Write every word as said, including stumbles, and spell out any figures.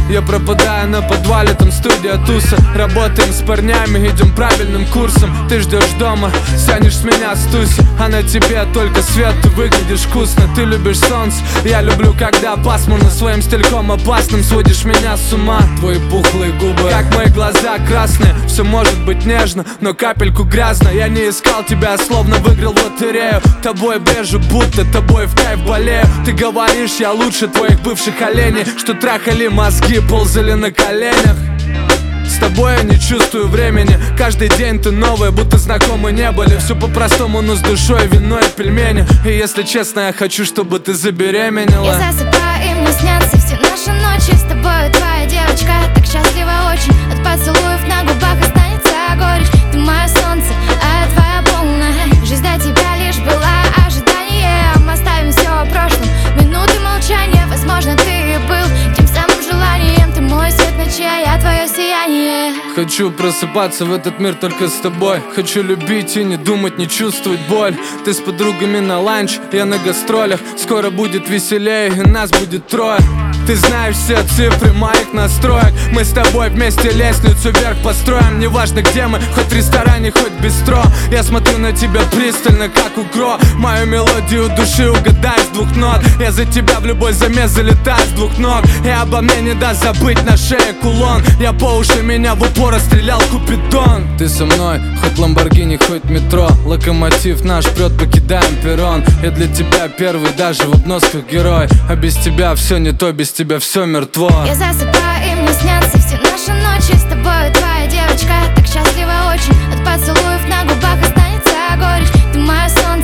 Я пропадаю на подвале, там студия туса. Работаем с парнями, идем правильным курсом. Ты ждешь дома, сянешь с меня с туси. А на тебе только свет, ты выглядишь вкусно. Ты любишь солнце, я люблю, когда пасмурно. Своим стильком опасным сводишь меня с ума. Твои пухлые губы, как мои глаза красные. Все может быть нежно, но капельку грязно. Я не искал тебя, словно выиграл в лотерею. Тобой брежу, будто тобой в кайф болею. Ты говоришь, я лучше твоих бывших оленей, что трахали мозги, ползали на коленях. С тобой я не чувствую времени. Каждый день ты новая, будто знакомы не были. Все по-простому, но с душой, вино и пельмени. И если честно, я хочу, чтобы ты забеременела. Я засыпаю, и мне снятся все наши ночи. С тобой твоя девочка так счастлива очень. От поцелуев на губах останется горечь. Ты мое солнце, а я твоя полная. Жизнь до тебя лишь была ожиданием. Оставим все в прошлом, минуты молчания. Возможно, ты и был тем самым желанием. Ты мой свет ночи, а я твое сияние. Хочу просыпаться в этот мир только с тобой. Хочу любить и не думать, не чувствовать боль. Ты с подругами на ланч, я на гастролях. Скоро будет веселее, и нас будет трое. Ты знаешь все цифры моих настроек. Мы с тобой вместе лестницу вверх построим. Неважно где мы, хоть в ресторане, хоть в бистро. Я смотрю на тебя пристально, как укро. Мою мелодию души угадай с двух нот. Я за тебя в любой замес залетаю с двух ног. И обо мне не даст забыть на шее кулон. Я по уши, меня в упор расстрелял Купидон. Ты со мной, хоть Ламборгини, хоть метро. Локомотив наш прет, покидаем перрон. Я для тебя первый, даже в обносках герой. А без тебя все не то, без тебя все мертво. Я засыпаю, и мне снятся все наши ночи. С тобой твоя девочка так счастлива очень. От поцелуев на губах останется горечь. Ты мое солнце,